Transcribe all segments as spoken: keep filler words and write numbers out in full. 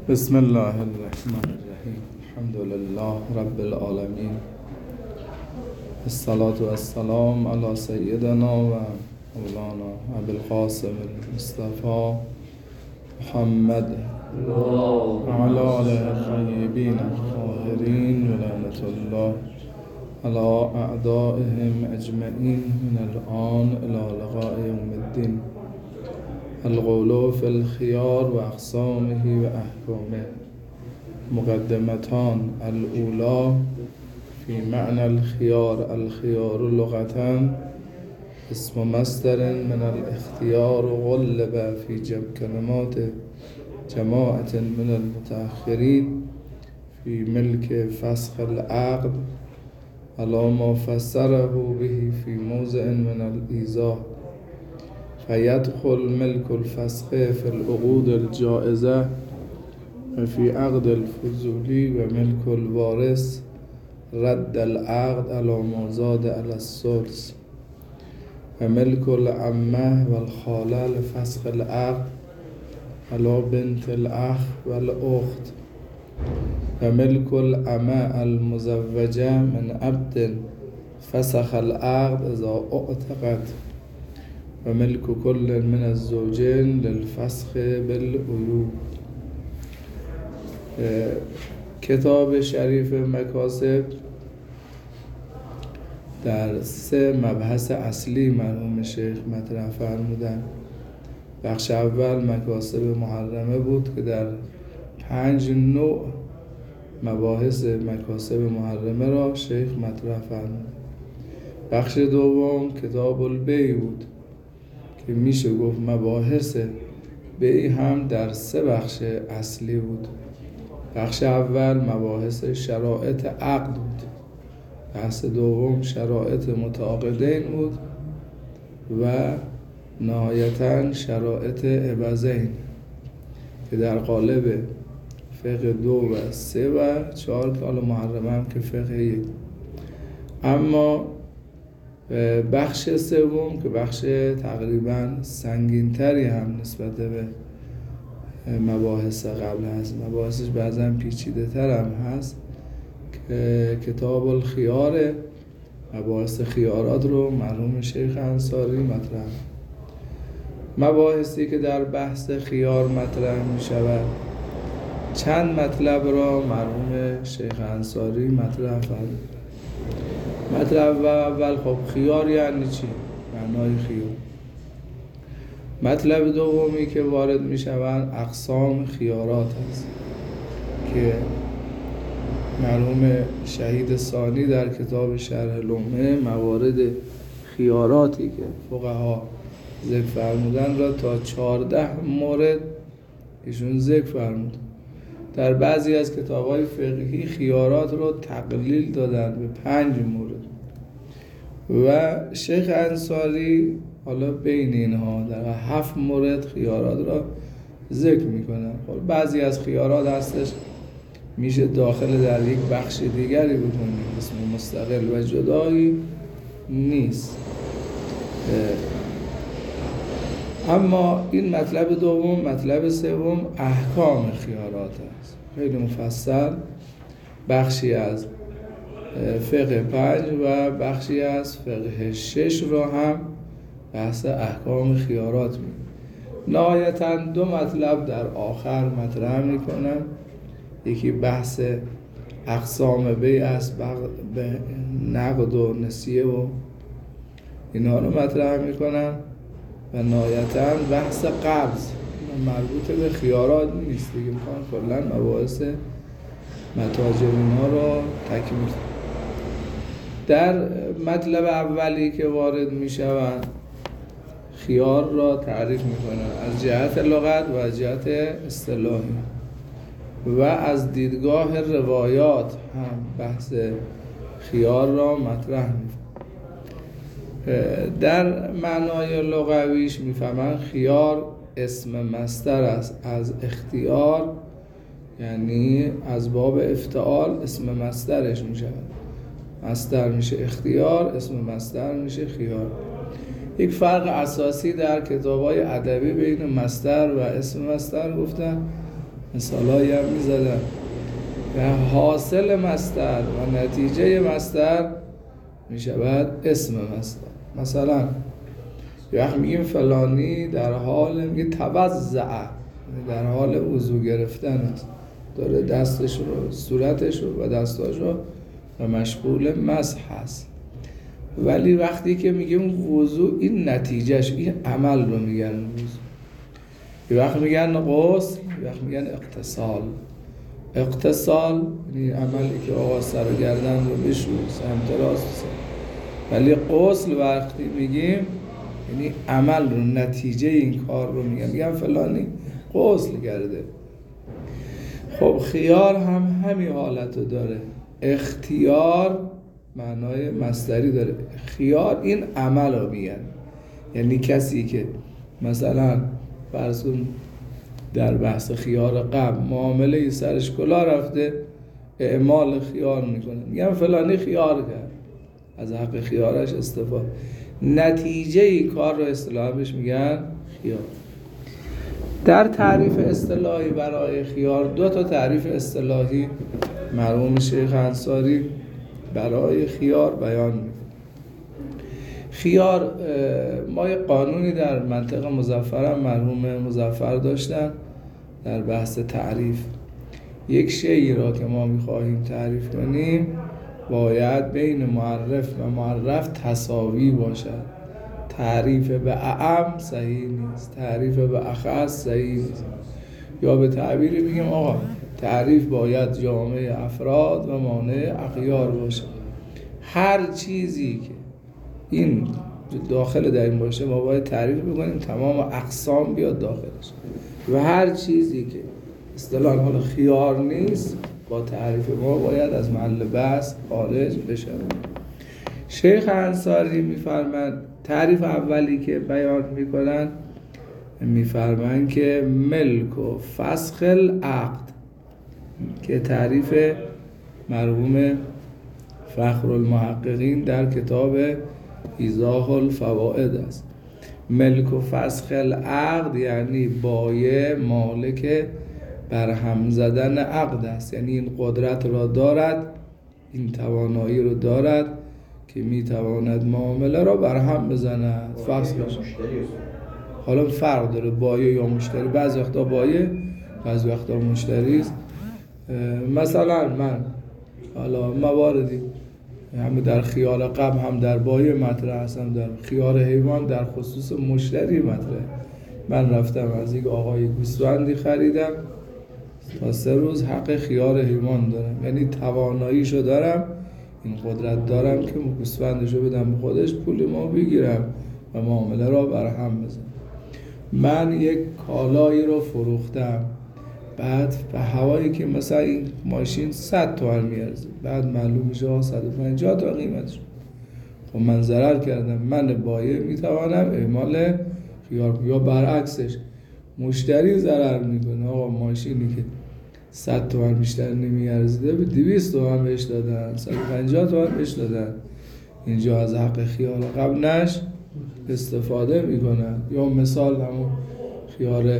بسم الله الرحمن الرحیم. الحمد لله رب العالمین، الصلاة والسلام علی سیدنا و مولانا ابی القاسم المصطفى محمد و علی آله الطیبین الطاهرین و لعنة الله علی اعدائهم اجمعین من الآن الی لقاء یوم الدین. القول فی الخیار و اقسامه و احکامه. مقدمتان. الاولی فی معنى الخیار. الخیار لغة اسم مصدر من الاختیار غلب فی جب کلمات جماعة من المتأخرین فی ملک فسخ العقد على ما فسره به فی موضع من الإیضاح. فيدخل ملك الفسخ في العقود الجائزة وفي عقد الفضولی و ملك الوارث رد العقد على ما زاد على الثلث و ملك العمه والخاله لفسخ العقد على بنت الأخ والأخت و ملك الأمه المزوجة من عبد فسخ العقد إذا اعتقد و ملک کل من الزوجین للفسخ بالعیوب. کتاب شریف مکاسب در سه مبحث اصلی مرحوم شیخ مطرح فرمودن. بخش اول مکاسب محرمه بود که در پنج نوع مباحث مکاسب محرمه را شیخ مطرح فرمود. بخش دوم کتاب البیع بود که میشه گفت مباحث بیع هم در سه بخش اصلی بود. بخش اول مباحث شرایط عقد بود، بخش دوم شرایط متعاقدین بود و نهایتاً شرایط عوضین که در قالب فقه دو و سه و چهار که حالا محرمه هم که فقه یک. اما بخش سوم که بخش تقریبا سنگین‌تری هم نسبت به مباحث قبل هست، مباحثش بعضا پیچیده تر هم هست، که کتاب الخیار مباحث خیارات رو مرحوم شیخ انصاری مطرح. مباحثی که در بحث خیار مطرح می شود چند مطلب را مرحوم شیخ انصاری مطرح فرمود. مطلب و اول خب خیار یعنی چی؟ معنای خیار. مطلب دومی که وارد می شوند اقسام خیارات هست که مرحوم شهید ثانی در کتاب شرح لمعه موارد خیاراتی که فقها ذکر فرمودن را تا چهارده مورد ایشون ذکر فرمود. در بعضی از کتاب‌های فقهی خیارات رو تقلیل دادن به پنج مورد و شیخ انصاری حالا بین اینها در هفت مورد خیارات را ذکر میکنن. خب بعضی از خیارات هستش میشه داخل در یک بخش دیگری بکنیم، اسم مستقل و جدایی نیست. اما این مطلب دوم. مطلب سوم احکام خیارات است، خیلی مفصل، بخشی از فقه پنج و بخشی از فقه شش را هم بحث احکام خیارات می. نهایتاً دو مطلب در آخر مطرح می کنم. یکی بحث اقسام بیع است، به نقد و نسیه و اینها رو مطرح می کنم و نهایتاً بحث قبض مربوط به خیارات نیست دیگه، میخوان کلاً مباحث متاجرین ها را تکمیل. در مطلب اولی که وارد میشوند خیار را تعریف میکنن از جهت لغت و از جهت اصطلاحی و از دیدگاه روایات هم بحث خیار را مطرح میکنن. در معنای لغویش میفهمن خیار اسم مصدر است از اختیار، یعنی از باب افتعال اسم مصدرش میشه. مصدر میشه اختیار، اسم مصدر میشه خیار. یک فرق اساسی در کتاب‌های ادبی بین مصدر و اسم مصدر گفتن مثالایی هم میزدن و حاصل مصدر و نتیجه مصدر میشود اسم مصدر. مثلا وقتی میگیم فلانی در حال میگه توزع، در حال وضو گرفتن است، داره دستش رو صورتش رو و دستاش رو و مشغول مسح هست. ولی وقتی که میگیم وضو این نتیجهش، این عمل رو میگن وضو. یه وقت میگن غسل، یه وقت میگن اغتسال. اغتسال یعنی عملی که آقا سر و گردن رو بشوی سمت راست، ولی غسل وقتی میگیم یعنی عمل رو، نتیجه این کار رو میگن، میگن فلانی غسل کرده. خب خیار هم همین حالت رو داره. اختیار معنای مصدری داره، خیار این عمل رو میگن. یعنی کسی که مثلا فرض کن در بحث خیار قبل معامله سرش کلا رفته، اعمال خیار میکنه، میگن فلانی خیار کرد، از حق خیارش استفاده. نتیجه ای کار رو اصطلاحاً بهش میگن خیار. در تعریف اصطلاحی برای خیار دو تا تعریف اصطلاحی مرحوم شیخ انصاری برای خیار بیان میکنه. خیار، ما یه قانونی در منطقه مظفرم مرحوم مظفر داشتن در بحث تعریف. یک شیئی را که ما میخواهیم تعریف کنیم باید بین معرف و معرف تساوی باشد. تعریف به اعم صحیح نیست، تعریف به اخص صحیح نیست. یا به تعبیری بگیم آقا تعریف باید جامع افراد و مانع اغیار باشه. هر چیزی که این داخل در این باشه ما باید تعریف بکنیم، تمام اقسام بیاد داخلش. و هر چیزی که اصطلاحاً حالا خیار نیست با تعریف ما باید از محل بحث خارج بشه. شیخ انصاری میفرمند تعریف اولی که بیان میکنن، میفرمایند که ملک و فسخ العقد، که تعریف مرحوم فخر المحققین در کتاب ایضاح الفوائد است. ملک و فسخ العقد یعنی بایع مالک برهم زدن عقد است، یعنی این قدرت را دارد، این توانایی رو دارد که میتواند معامله را برهم بزند، فسخ بشه. حالا فرق داره بایع یا مشتری، بعضی وقتا بایع بعضی وقتا مشتری است. مثلا من حالا مواردی هم در خیار قبل هم در بایع مطرح هستم، در خیار حیوان در خصوص مشتری مطرح. من رفتم از یک آقای گوسفندی خریدم، تا سه روز حق خیار حیوان دارم، یعنی تواناییشو دارم، این قدرت دارم که گوسفندشو بدم به خودش، پول ما بگیرم و معامله را برهم بزنم. من یک کالایی رو فروختم، بعد به هوایی که مثلا این ماشین صد تومن میارزه، بعد معلوم میشه صد و پنجاه تا قیمتش. خب من ضرر کردم. من بایع میتوانم اعمال خیار، یا برعکسش مشتری ضرر میکنه، آقا ماشینی که صد تومن بیشتر نمیارزیده به دویست تومن بهش دادن، صد و پنجاه تومن بهش دادن، اینجا از حق خیار قبلش استفاده میکنن. یا مثال همون خیار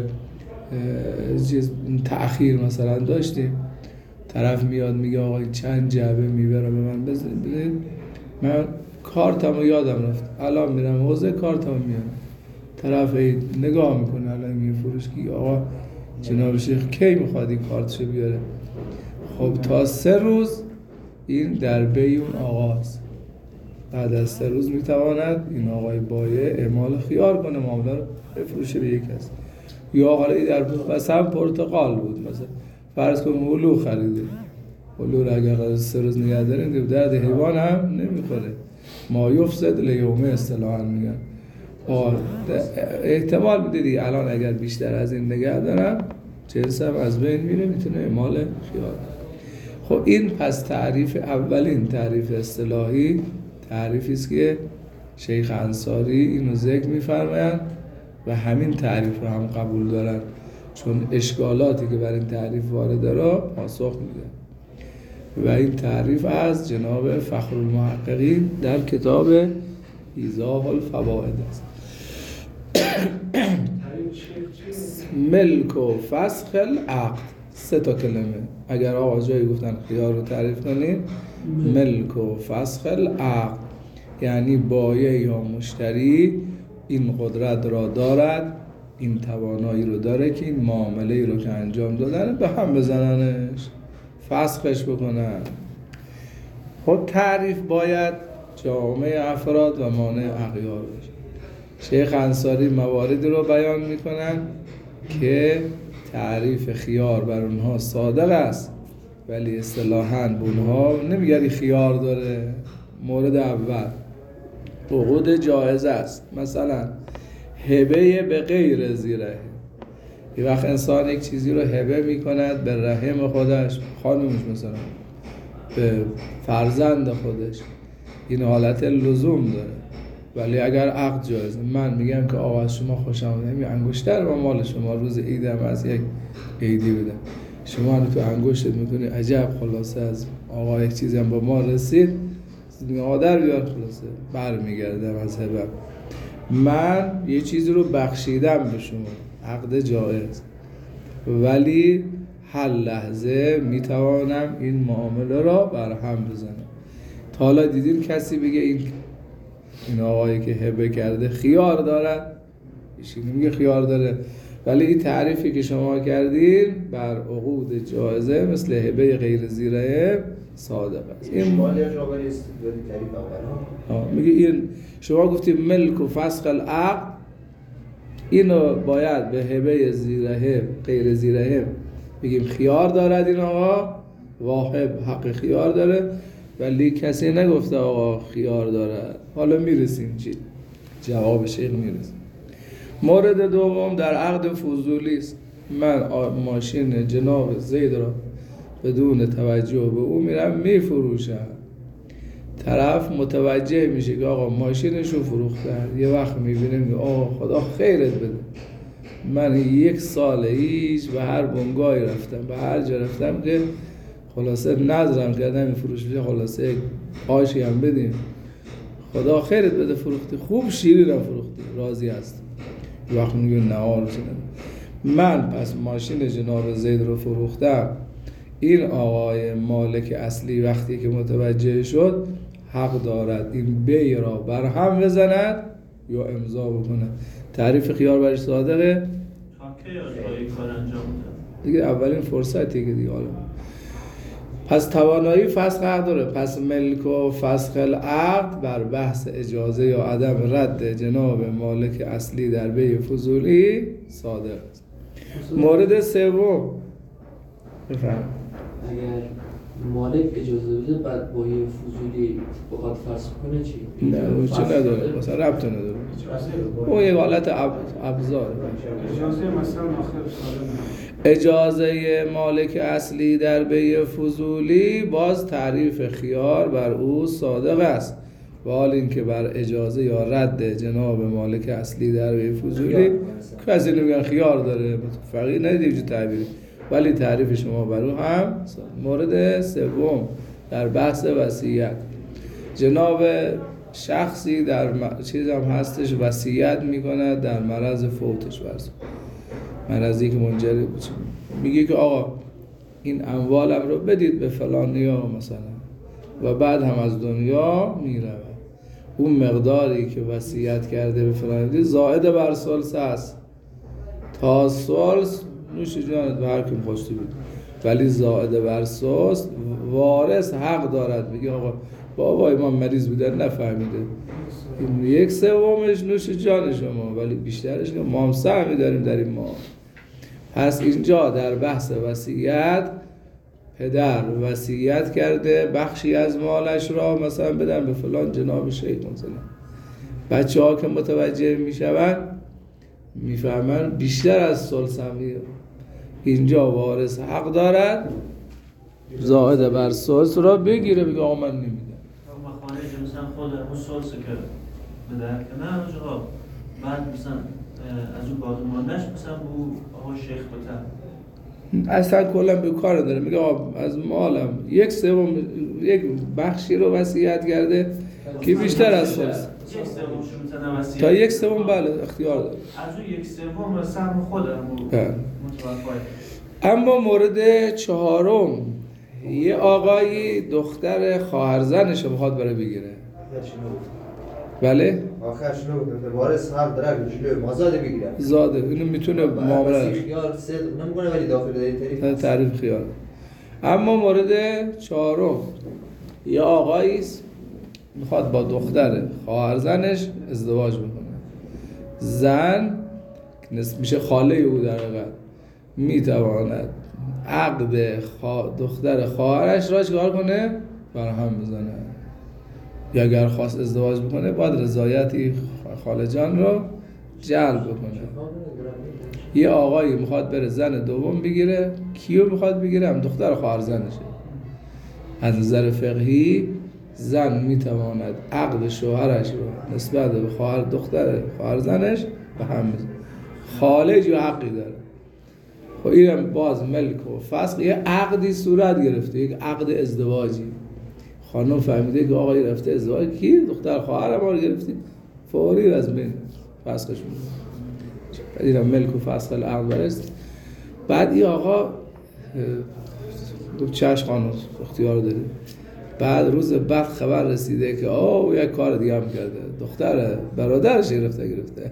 تأخیر مثلا داشتیم، طرف میاد میگه آقا چند جعبه میوه رو به من بزنید، من کارتمو یادم رفت، الان میرم حوزه کارتمو میارم، طرف نگاه میکنه الان میفروش کی آقا جناب شیخ کی میخواد این کارتشو بیاره. خب تا سه روز این در بی اون آقاست، بعد از سه روز میتواند این آقای بایع اعمال خیار کنه، معامله رو بفروشه به یک کس. یا حالا در مثلا پرتقال بود، مثلا فرض کن هلو خریده، هلو رو اگر قرار سه روز نگه داریم درد حیوان هم نمیخوره، ما یفسد لیومه اصطلاحاً میگن. احتمال میدیدی الان اگر بیشتر از این نگه دارم جنس هم از بین میره، میتونه اعمال خیار. خب این پس تعریف اولین تعریف اصطلاحی، تعریفی است که شیخ انصاری اینو ذکر میفرمایند و همین تعریف رو هم قبول دارن، چون اشکالاتی که بر این تعریف وارده را پاسخ میده. و این تعریف از جناب فخر المحققین در کتاب ایضاح الفوائد است. ملک و فسخ العقد، سه تا کلمه. اگر آقا جایی گفتن خیار رو تعریف کنید، ملک و فسخ العقد، یعنی بایع یا مشتری این قدرت را دارد، این توانایی رو داره که این معامله رو که انجام دادن به هم بزننش، فسخش بکنن. خب تعریف باید جامع افراد و مانع اغیار بشه. شیخ انصاری مواردی رو بیان میکنن که تعریف خیار بر اونها صادق است، ولی اصطلاحاً به اونها نمیگری خیار داره. مورد اول عقود جایز است، مثلا هبه به غیر ذی رحم. یه وقت انسان یک چیزی رو هبه میکند به رحم خودش، خانومش مثلا به فرزند خودش، این حالت لزوم داره. ولی اگر عقد جایزه، من میگم که آقا از شما خوشم اومد، یه انگشتر و مال شما روز عیدم از یک عیدی بدم، شما رو تو انگشتت میکنی عجب، خلاصه از آقا یک چیزی هم با ما رسید، آدر بیار، خلاصه بر میگردم از هبه. من یه چیزی رو بخشیدم به شما، عقد جایز، ولی هر لحظه میتوانم این معامله را برهم بزنم. تا حالا دیدین کسی بگه این این آقایی که هبه کرده خیار دارد؟ ایشی نمیگه خیار داره. ولی این تعریفی که شما کردین بر عقود جایزه مثل هبه غیر ذی رحم صادق است. این مالی شما است تعریف اول میگه این شما گفتید ملک و فسخ العقد، اینو باید به هبه ذی رحم غیر ذی رحم بگیم خیار دارد، این آقا واهب حق خیار داره، ولی کسی نگفته آقا خیار دارد. حالا میرسیم چی جواب شیخ میرسیم. مورد دوم در عقد فضولی است. من ماشین جناب زید را بدون توجه به او میرم میفروشم، طرف متوجه میشه که آقا ماشینشو فروختن، یه وقت میبینیم که آقا خدا خیرت بده، من یک سال هیچ به هر بنگاهی رفتم، به هر جا رفتم که خلاصه نظرم کردم این فروش بشه، خلاصه آشی هم بدیم، خدا خیرت بده فروختی، خوب شیرین هم فروختی، راضی هست. یه وقت میگه نه آرزو من پس ماشین جناب زید رو فروختم، این آقای مالک اصلی وقتی که متوجه شد حق دارد این بیع را برهم بزند یا امضا بکنه. تعریف خیار برش صادقه؟ تا کی این کار انجام بده؟ دیگه اولین فرصتی که دیگه حالا پس توانایی فسخ عقد داره. پس ملک و فسخ العقد بر بحث اجازه یا عدم رد جناب مالک اصلی در بیع فضولی صادق است. مورد سوم بفرمایید. اگر مالک اجازه بده بعد با یه فضولی بخواد فسخ کنه چی؟ نه اون چه نداره، مثلا ربط نداره، اون یه حالت ابزار. اجازه مثلا آخر سال اجازه مالک اصلی در بیع فضولی باز تعریف خیار بر او صادق است، و حال اینکه بر اجازه یا رد جناب مالک اصلی در بیع فضولی کسی نمیگن خیار داره، فقیر ندیده جو تعبیری، ولی تعریف شما بر او هم. مورد سوم در بحث وصیت، جناب شخصی در چیز هم هستش وصیت میکنه در مرض فوتش، برس مرضی که منجر بود، میگه که آقا این اموالم رو بدید به فلانیا مثلا، و بعد هم از دنیا میره، اون مقداری که وصیت کرده به فلانی زائد بر ثلث است، تا ثلث نوش جانت به هر کیم خواستی بده، ولی زائد بر ثلث وارث حق دارد بگه آقا بابای ما مریض بوده نفهمیده، این یک سومش نوش جان شما، ولی بیشترش که ما هم سهمی داریم در این ما. پس اینجا در بحث وصیت پدر وصیت کرده بخشی از مالش را مثلا بدن به فلان جناب شیخ مثلا، بچه ها که متوجه میشوند میفهمن بیشتر از ثلث هم، اینجا وارث حق دارد زائد بر ثلث را بگیره، بگه آقا من نمیدم. ما خانه مثلا خود اون ثلث که بده که نه آقا، بعد مثلا از اون باقی ماندهش مثلا بو آقا شیخ بتر اصلا کلا به کار داره، میگه آقا از مالم یک سوم یک بخشی رو وصیت کرده که بیشتر از ثلث، یک سومش مثلا وصیت تا یک سوم بله اختیار داره، از اون یک سوم سهم خودم متوفای. اما مورد چهارم، یه آقایی دختر خواهرزنش رو میخواد بره بگیره. بله؟ آخر شنو بود؟ وارث حق داره جلوی مازاد بگیره. زاده، اینو میتونه معامله بس خیال صدق نمیکنه ولی داخل داری تعریف تعریف خیال. اما مورد چهارم، یه آقایی میخواد با دختر خواهرزنش ازدواج بکنه. زن میشه خاله او در واقع، میتواند عقد خوا... دختر خواهرش را چیکار کنه؟ برهم بزنه. یا اگر خواست ازدواج بکنه باید رضایتی خاله جان رو جلب بکنه. یه آقایی میخواد بره زن دوم بگیره. کیو میخواد بگیره؟ هم دختر خواهرزنشه. از نظر فقهی زن میتواند عقد شوهرش رو نسبت به خواهر دختر خواهرزنش به هم بزنه. خالج و حقی داره. خب اینم باز ملک و فسخ، یه عقدی صورت گرفته، یک عقد ازدواجی. خانم فهمیده که آقای رفته ازدواج، کی؟ دختر خواهر ما رو گرفتیم، فوری از بین فسخش می‌کنه. اینم ملک و فسخ العقد برست. بعد این آقا دو چش خانم اختیار داره. بعد روز بعد خبر رسیده که آه یک کار دیگه هم کرده، دختر برادرش گرفته گرفته.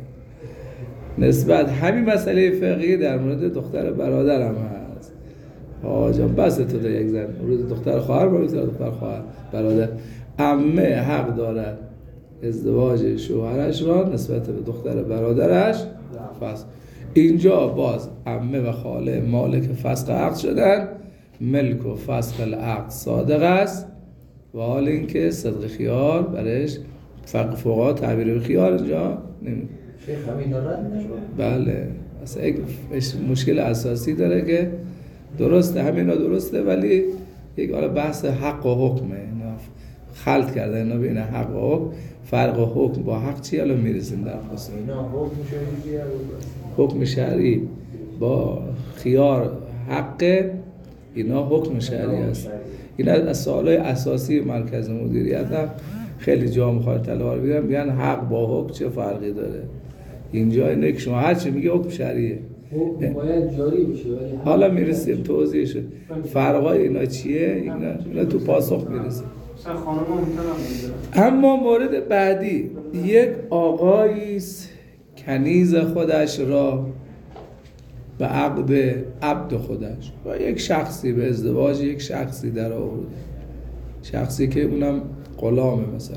نسبت همین مسئله فقهی در مورد دختر برادر هم هست. آقا جان بس تو ده یک زن روز دختر خواهر برای دختر خواهر برادر، عمه حق دارد ازدواج شوهرش را نسبت به دختر برادرش فسخ. اینجا باز عمه و خاله مالک فسخ عقد شدن. ملک و فسخ العقد صادق است و حال اینکه صدق خیار برش فقه فقها تعبیر به خیار اینجا نمی شیخ همین رد نشد. بله اصلا یک مشکل اساسی داره که درسته، همینا درسته، ولی یک حالا بحث حق و حکمه. اینا خلط کرده اینا بین حق و حکم. فرق و حکم با حق چی؟ حالا میرسیم در خصوص اینا حکم شریعی حکم شرعی با خیار حق، اینا حکم شرعی است. اینا از سوالای اساسی مرکز مدیریت هم خیلی جا میخواد تلوار بیارم، میگن حق با حکم چه فرقی داره. اینجا اینه که شما هر چی میگه حکم شرعیه، حکم باید جاری بشه. ولی حالا میرسیم توضیحش فرقای اینا چیه، اینا, اینا تو پاسخ میرسیم. مثلا خانم هم میتونم. اما مورد بعدی، یک آقایی کنیز خودش را به عقد عبد خودش با یک شخصی به ازدواج یک شخصی در آورده، شخصی که اونم غلامه مثلا.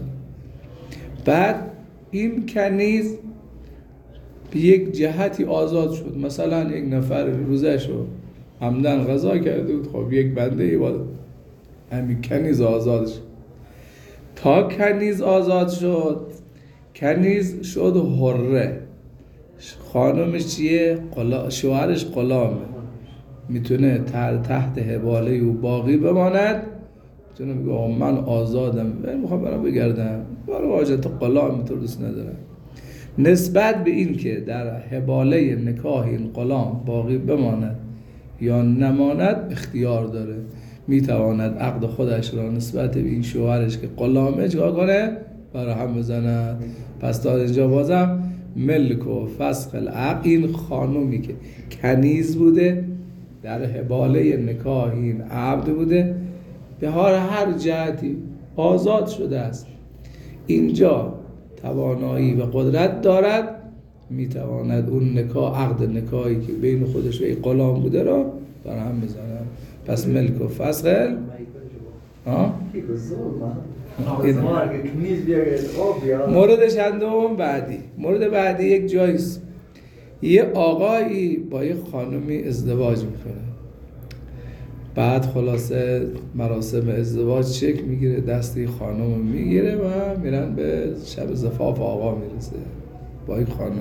بعد این کنیز به یک جهتی آزاد شد، مثلا یک نفر روزه شد عمدن غذا کرده بود، خب یک بنده ای بود همین کنیز آزاد شد. تا کنیز آزاد شد، کنیز شد حره. خانمش چیه؟ قلا... شوهرش غلامه، میتونه تحت حباله او باقی بماند، میتونه بگه من آزادم و میخوام برام بگردم، برای واجد غلام تو دوست ندارم. نسبت به این که در حباله نکاح این غلام باقی بماند یا نماند اختیار داره، میتواند عقد خودش را نسبت به این شوهرش که غلامه چیکار کنه؟ برای هم بزند. پس تا اینجا بازم ملک و فسخ العقد، این خانومی که کنیز بوده در حباله نکاح این عبد بوده، به هر جهتی آزاد شده است، اینجا توانایی و قدرت دارد، میتواند اون نکاح عقد نکاحی که بین خودش و این غلام بوده را بر هم بزنند. پس ملک و فسخ ها مورد چندم بعدی، مورد بعدی یک جایست، یه آقایی با یه خانمی ازدواج میکنه، بعد خلاصه مراسم ازدواج شکل میگیره، دستی خانم میگیره و میرن به شب زفاف آقا میرسه با این خانم.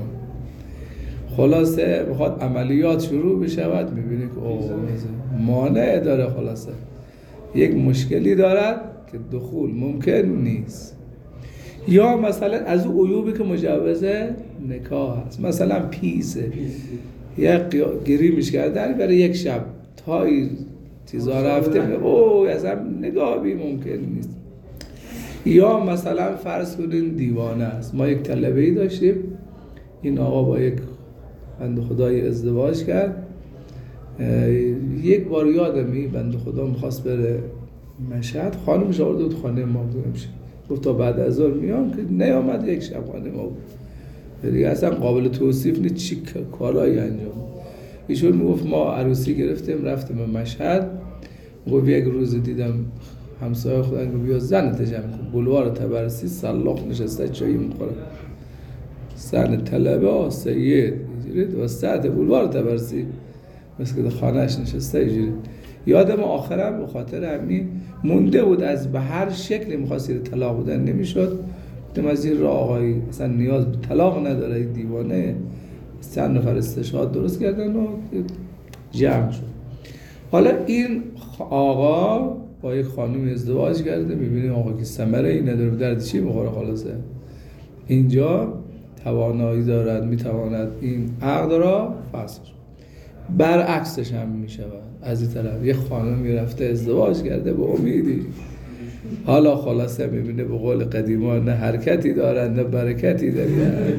خلاصه بخواد عملیات شروع بشود، میبینه که اوه مانع داره، خلاصه یک مشکلی دارد که دخول ممکن نیست، یا مثلا از او عیوبی که مجوز نکاح هست، مثلا پیسه یک گریمش کردن برای یک شب تا چیزا رفته اوه اصلا نگاهی ممکن نیست. یا مثلا فرض کنین دیوانه است. ما یک طلبه‌ای داشتیم، این آقا با یک بنده خدای ازدواج کرد، یک بار یادم این بنده خدا میخواست بره مشهد، خانمش آورده بود خانه ما بودمش، گفت تا بعد از ظهر میام، که نیامد. یک شب خانه ما بود دیگه، اصلا قابل توصیف نیست چی کارایی انجام. ایشون میگفت ما عروسی گرفتیم رفتیم به مشهد، گفت یک روز دیدم همسایه خودم گفت بیا زنت جمع کن، بلوار طبرسی سلاخ نشسته چایی میخوره، زن طلبه سید اینجوری وسط بلوار طبرسی مثل که خانهش نشسته اینجوری. یادم آخرم به خاطر همین مونده بود، از به هر شکلی می‌خواست طلاق بدن نمیشد. گفتم از این راه آقای اصلا نیاز به طلاق نداره، این دیوانه. چند نفر استشهاد درست کردن و جمع شد. حالا این آقا با یک خانم ازدواج کرده، می‌بینیم آقا که ثمره ای نداره، به درد چی بخوره خلاصه. اینجا توانایی دارد، میتواند این عقد را فسخ. برعکسش هم میشود، از این طرف یه خانمی رفته ازدواج کرده به امیدی، حالا خلاصه میبینه به قول قدیما نه حرکتی دارن نه برکتی دارن.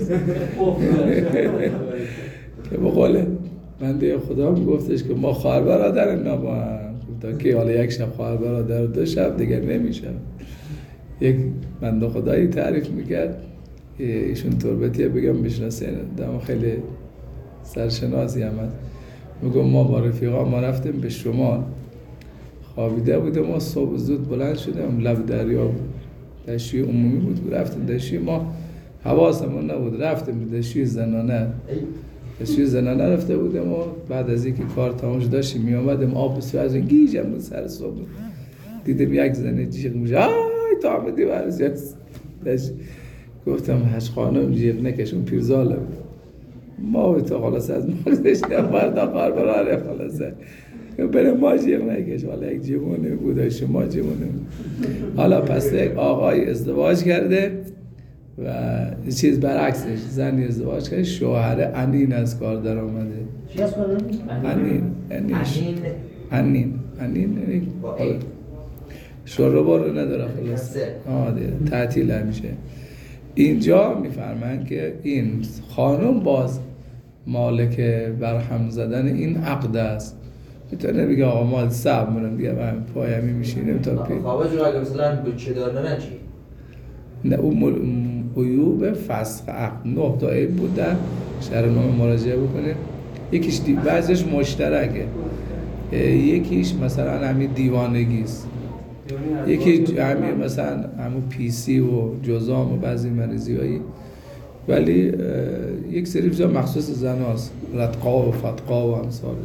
که به قول بنده خدا میگفتش که ما خواهر برادر نه با هم، تا که حالا یک شب خواهر برادر دو شب دیگه نمیشه. یک بنده خدایی تعریف میکرد، ایشون تربتیه بگم بشناسین، دم خیلی سرشناسی هم هست. میگم ما با رفیقا ما رفتیم به شمال، خوابیده بودیم، ما صبح زود بلند شدیم، لب دریا بود، دشوی عمومی بود، رفتیم دشوی، ما حواسمون نبود، رفتیم به دشوی زنانه، دشوی زنانه رفته بودیم و بعد از اینکه کار تمام شد داشتیم می اومدیم آب بسیار از این گیجم بود سر صبح، دیدیم یک زنه جیغ میشه آی تو آمدی برسی دشوی. گفتم هش خانم جیغ نکشون پیرزاله بود، ما به تو خلاص از مردش نفردا قار براره خلاصه برای ما جیغ نکش. حالا یک جیغونه بود شما جیغونه بود. حالا پس یک آقای ازدواج کرده و چیز برعکسش، زنی ازدواج کرده، شوهر انین از کار در آمده. چی از کار انین انین انین انین انین با ای شوربا رو نداره خلاص آه دیگه تعطیل همیشه. اینجا میفرمایند که این خانم باز مالک برهم زدن این عقد است، میتونه بگه آقا ما صبر منم دیگه من پای همین میشینیم تا پی خوابه جو اگه مثلا بچه دار نه چی؟ نه اون عیوب فسخ عقد نه تا عیب بودن، شرحنامه مراجعه بکنه. یکیش دی... بعضیش مشترکه، یکیش مثلا همین دیوانگیست، یکی همین مثلا همون پی سی و جزام و بعضی مریضی هایی، ولی یک سری چیزا مخصوص زن هست، رتقا و فتقا و امثال.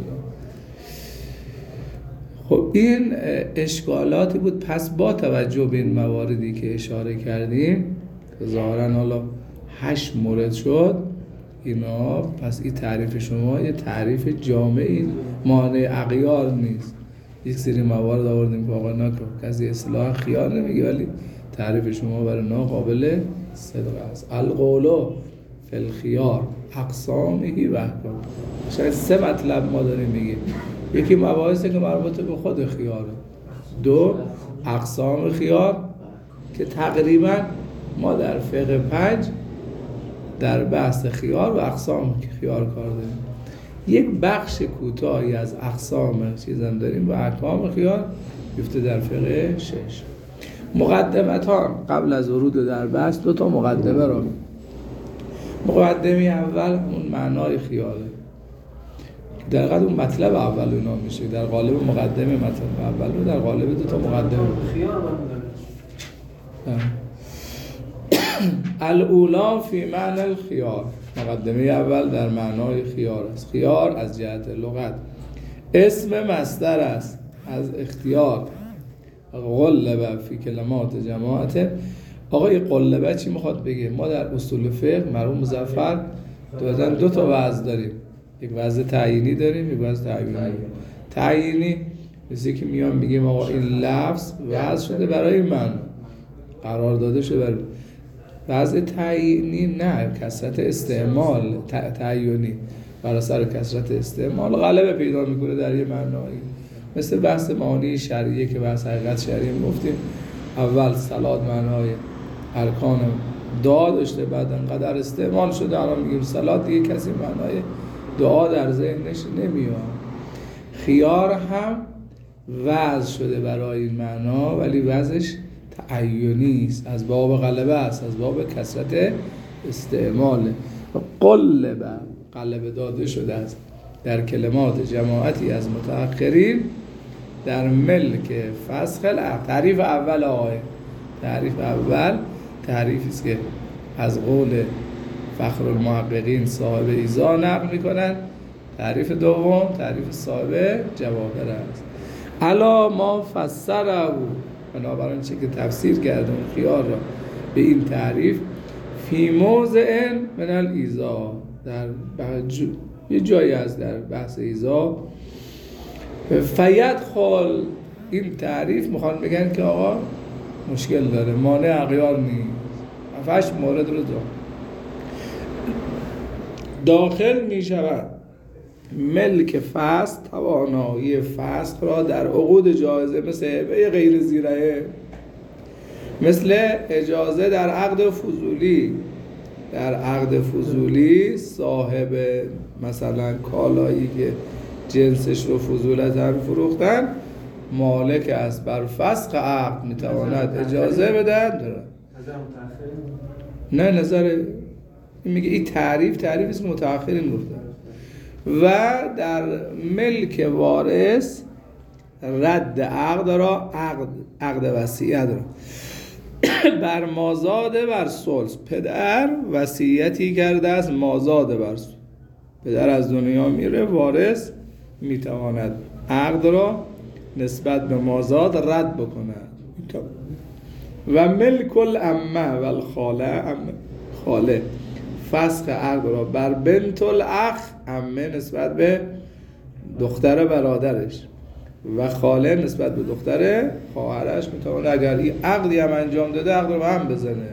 خب این اشکالاتی بود. پس با توجه به این مواردی که اشاره کردیم ظاهرا حالا هشت مورد شد اینا، پس این تعریف شما یه تعریف جامعی مانع اغیار نیست. یک سری موارد آوردیم که آقا اینا کسی اصلاح خیار نمیگه، ولی تعریف شما برای اینا قابل صدق است. القول فی الخیار اقسامه و احکام. شاید سه مطلب ما داریم میگیم. یکی مباحثی که مربوط به خود خیاره، دو اقسام خیار که تقریبا ما در فقه پنج در بحث خیار و اقسام خیار کار داریم. یک بخش کوتاهی از اقسام چیزم داریم و احکام خیار گفته در فقه شش. مقدمت ها قبل از ورود در بحث دو تا مقدمه را. مقدمه اول اون معنای خیاره، در قالب اون مطلب اول اونا میشه، در قالب مقدمه مطلب اول و در قالب دو تا مقدمه. خیار برمی‌داره. الاولا فی معنی الخیار، مقدمه اول در معنای خیار است. خیار از جهت لغت اسم مصدر است از اختیار. غلب فی کلمات جماعت. آقای قلبه چی میخواد بگه؟ ما در اصول فقه مرحوم مظفر دادن دو تا وضع داریم، یک وضع تعیینی داریم، یک وضع تعیینی. تعیینی مثل که میام میگیم آقا این لفظ وضع شده برای من، قرار داده شده برای. وضع تعیینی نه، کثرت استعمال تعیینی برای سر کثرت استعمال غلبه پیدا میکنه در یه معنایی. مثل بحث معانی شرعیه که بحث حقیقت شرعیه گفتیم، اول صلات معنای ارکان دعا داشته، بعد انقدر استعمال شده الان میگیم صلات دیگه کسی معنای دعا در ذهنش نمیاد. خیار هم وضع شده برای این معنا، ولی وضعش تعینی است، از باب غلبه است، از باب کثرت استعماله. قلب قلب داده شده است در کلمات جماعتی از متأخرین در ملک فسخ العقد. تعریف اول آقای تعریف اول تعریفی است که از قول فخر المحققین صاحب ایضاح نقل میکنن. تعریف دوم تعریف صاحب جواهر است. الا ما فسره، بنابراین چه که تفسیر کرده اون خیار را به این تعریف، فی موضع من الایضاح، در جو... یه جایی از در بحث ایضاح. فیدخل، این تعریف میخوان بگن که آقا مشکل داره، مانع اغیار نیست، هفتش مورد رو دار. داخل میشود ملک فسق، توانایی فسق را در عقود جایزه، مثل هبه غیر زیرهه، مثل اجازه در عقد فضولی. در عقد فضولی صاحب مثلا کالایی که جنسش رو فضولتاً فروختن مالک است، بر فسخ عقد میتواند اجازه بدن. نظر متأخرین؟ نه، نظر این میگه این تعریف تعریف است متأخرین گفتن. و در ملک وارث رد عقد را، عقد عقد وصیت را بر مازاد بر ثلث. پدر وصیتی کرده است مازاد بر ثلث، پدر از دنیا میره، وارث میتواند عقد را نسبت به مازاد رد بکند. و ملک العمه و الخاله، خاله فسخ عقد را بر بنت الاخ، عمه نسبت به دختر برادرش و خاله نسبت به دختر خواهرش میتواند اگر این عقدی هم انجام داده عقد رو هم بزنه.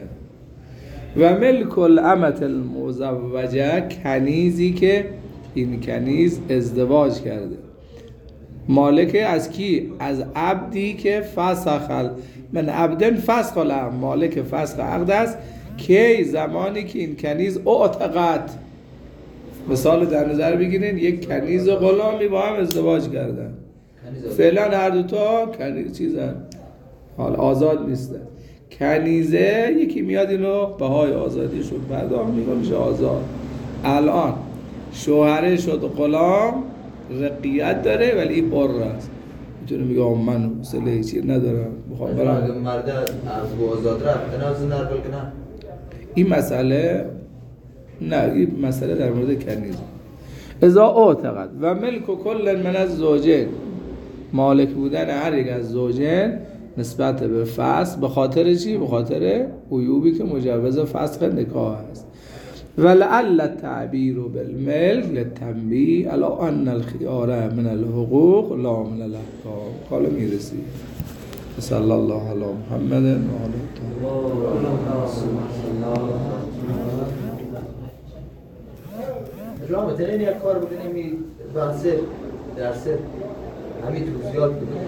و ملک الامة المزوجه، کنیزی که این کنیز ازدواج کرده، مالک از کی؟ از عبدی که فسخ من عبدن فسخ العقد، مالک فسخ عقد است که زمانی که این کنیز اعتقد. مثال در نظر بگیرین، یک کنیز و غلامی با هم ازدواج کردن، فعلا هر دوتا کنیز چیزن، حال آزاد نیستن. کنیزه یکی میاد اینو بهای آزادیش رو پرداخت میکنه، میشه آزاد. الان شوهره شد غلام، رقیت داره ولی حر است، میتونه میگه من حوصله هیچی ندارم میخوام برم. مرد از آزاد رفت نه زندار بلکه نه این مسئله نه، این مسئله در مورد کنیز. اذا اعتقد و ملک کل من از زوجین، مالک بودن هر یک از زوجین نسبت به فسخ، به خاطر چی؟ به خاطر عیوبی که مجوز فسخ نکاح است. ولعل التعبیر بالملک للتنبیه علی ان الخیار من الحقوق لا من الاحکام. حالا میرسی. صلی الله علی محمد و علی راه مثلا یک کار بکنیم، بحث درس همین توضیحات بدیم.